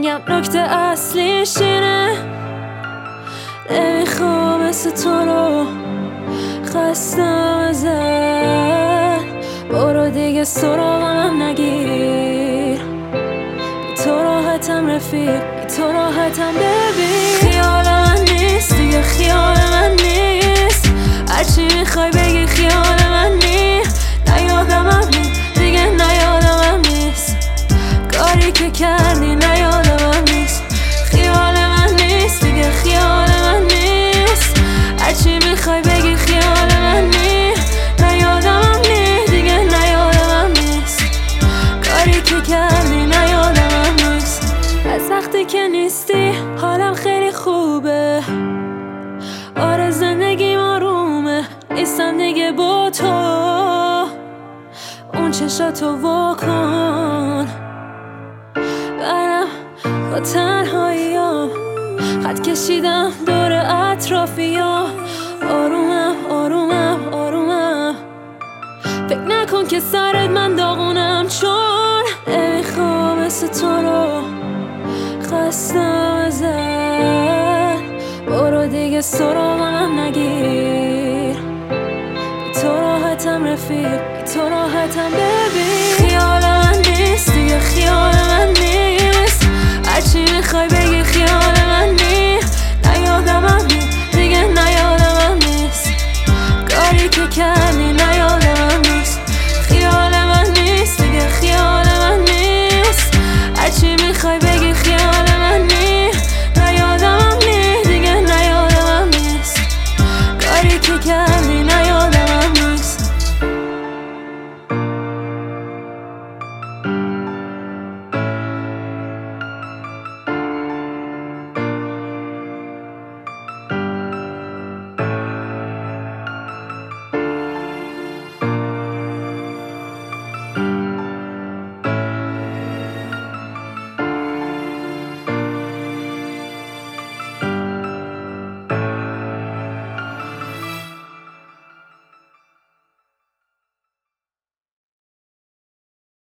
میگم نکته اصلیش اینه، نمیخوام مثل تو رو خستم ازت. برو دیگه سراغم نگیر، بی تو راحتم رفیق، بی تو راحتم ببین. خیال من نیست دیگه، خیال من نیست، هرچی میخوای بگی خیال من نیست. نیادمم نیست دیگه، نیادمم نیست، کاری که کردی نیادمم نیست. خیال من نیست دیگه، خیال من نیست، هرچی میخوای بگی خیال من نیست. نیادمم نیست دیگه، نیادمم نیست، کاری که کردی نیادمم نیست. از وقتی که نیستی حالم خیلی خوبه، آره زندگیم آرومه، نیستم دیگه با تو. اون چشاتو واکن، برم با تنهاییام، خط کشیدم دور اطرافیام. آرومم آرومم آرومم، فکر نکن که سرت من داغونم، چون نمیخوام مثل تو رو خستم ازت. برو دیگه سراغم نگیر، بی تو راحتم رفیق، بی تو راحتم ببین. خیال من نیست دیگه، خیال من نیست، هرچی میخوای بگی خیال من نیست. نیادمم نیست دیگه، نیادمم نیست، کاری که کردی